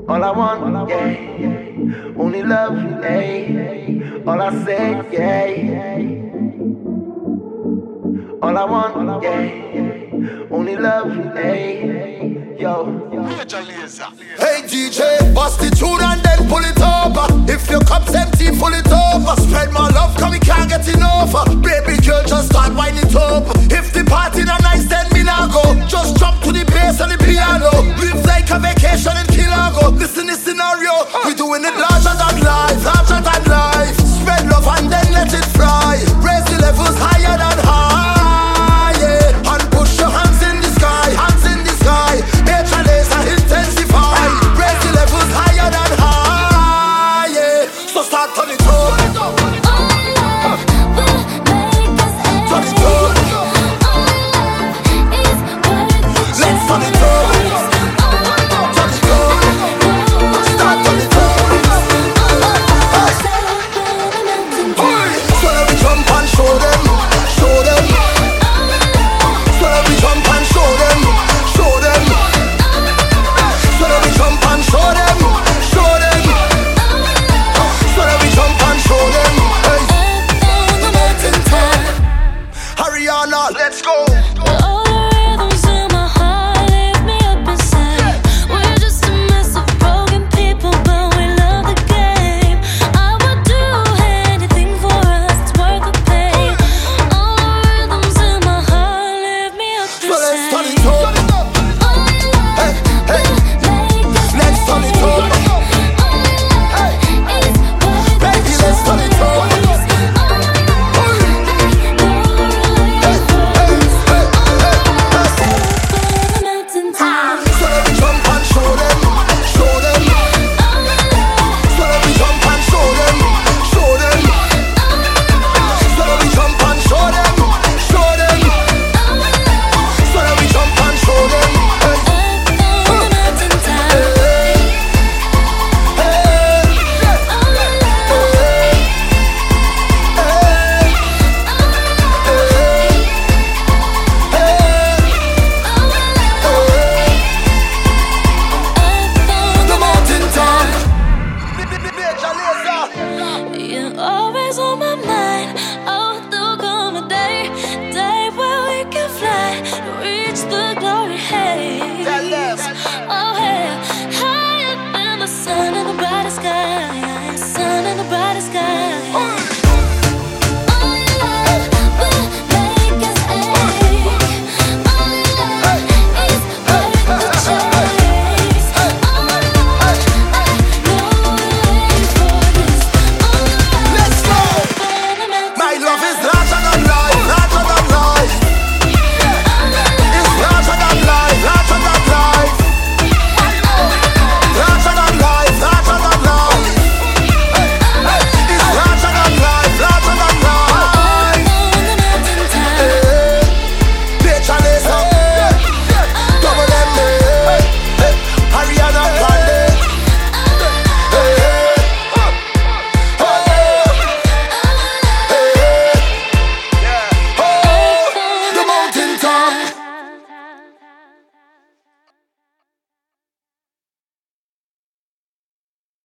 All I want, yeah. Only love, yeah. All I say, yeah. All I want, yeah. Only love, yeah. Yo. Hey DJ, bust the tune and then pull it over. If your cup's empty, pull it over. Spread my love, cause we can't get enough. Baby girl, just start winding it up. If the party not nice, then me not go. Just jump to the bass and the piano. Live like